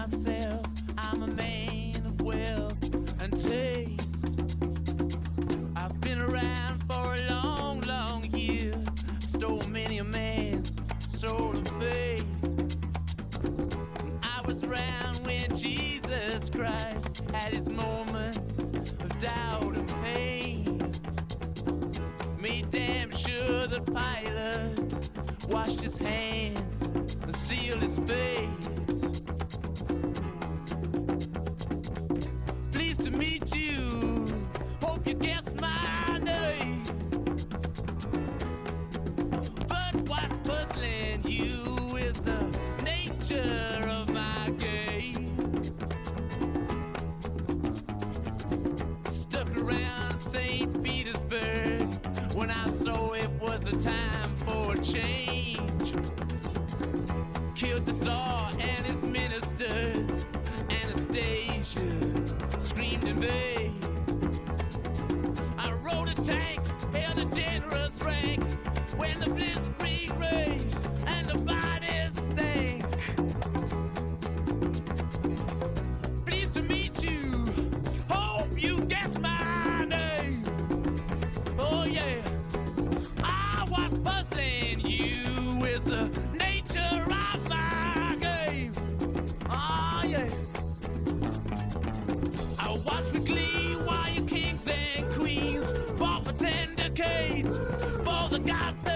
myself, I'm a man of wealth and taste. I've been around for a long, long year, stole many a man's soul and faith. I was around when Jesus Christ had his moment of doubt and pain. Made damn sure the pilot washed his hands and sealed his face. Pleased to meet you, hope you guessed my name. But what's puzzling you is the nature of my game. Stuck around St. Petersburg when I saw it was a time for a change. Killed the Tsar and his ministers. Anastasia screamed in vain. I rode a tank, held a generous rank when the blitzkrieg raged and the bodies stank. Pleased to meet you, hope you guessed my name. Oh yeah, I was puzzling you is the nature of my game. Oh yeah, I watch with glee while you kings and queens fought for 10 decades for the gods